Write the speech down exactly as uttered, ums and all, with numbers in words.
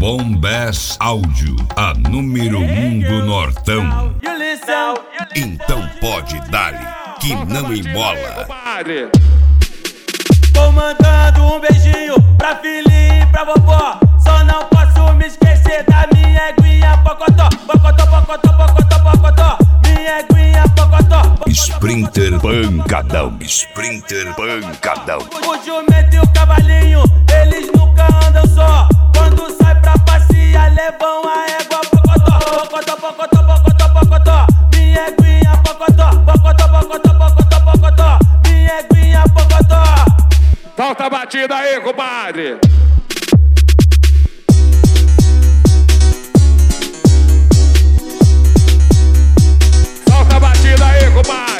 Bombess Áudio, a número um do Nortão. Então pode dar-lhe, que não embola. Tô mandando um beijinho pra filhinha e pra vovó. Só não posso me esquecer da minha eguinha pocotó. Pocotó, pocotó, pocotó, pocotó. Minha eguinha pocotó. Sprinter pancadão, Sprinter pancadão. O jumento e o cavalinho, eles nunca andam só. Quando sai pra passear, levam a égua pocotó. Pocotó, pocotó, pocotó, pocotó. Minha eguinha pocotó. Pocotó, pocotó, pocotó, pocotó. Minha eguinha pocotó. Solta a batida aí, compadre! Solta a batida aí, compadre!